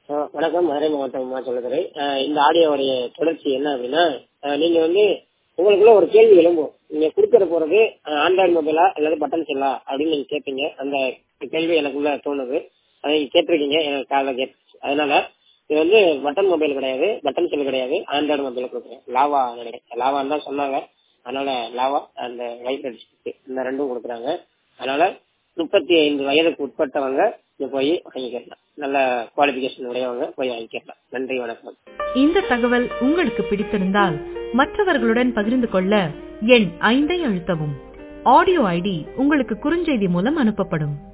வணக்கம். மதுரை மாவட்டம் மாச்சலதுறை. இந்த ஆடியோவுடைய தொடர்ச்சி என்ன அப்படின்னா, நீங்க உங்களுக்குள்ள ஒரு கேள்வி எழும்பும். நீங்க கொடுக்கற போறது ஆண்ட்ராய்டு மொபைலா அல்லது பட்டன் செல்லா அப்படின்னு நீங்க கேட்பீங்க. அந்த கேள்வி எனக்குள்ள தோணுது. அதை நீங்க கேட்டிருக்கீங்க, எனக்கு காலைல கேட்டுச்சு. அதனால இது பட்டன் மொபைல் கிடையாது, பட்டன் செல் கிடையாது, ஆண்ட்ராய்டு மொபைல கொடுக்குறேன். லாவா நினைக்கிறேன், லாவான்னு தான் சொன்னாங்க. அதனால லாவா அந்த வைப்ரேட் இந்த ரெண்டும் கொடுக்குறாங்க. அதனால 35 வயதுக்கு உட்பட்டவங்க போய் வாங்கிக்கலாம். நல்ல குவாலிபிகேஷன் உடையவங்க போய் வாங்கிக்கலாம். நன்றி, வணக்கம். இந்த தகவல் உங்களுக்கு பிடித்திருந்தால் மற்றவர்களுடன் பகிர்ந்து கொள்ள எண் 5 அழுத்தவும். ஆடியோ ஐடி உங்களுக்கு குறுஞ்செய்தி மூலம் அனுப்பப்படும்.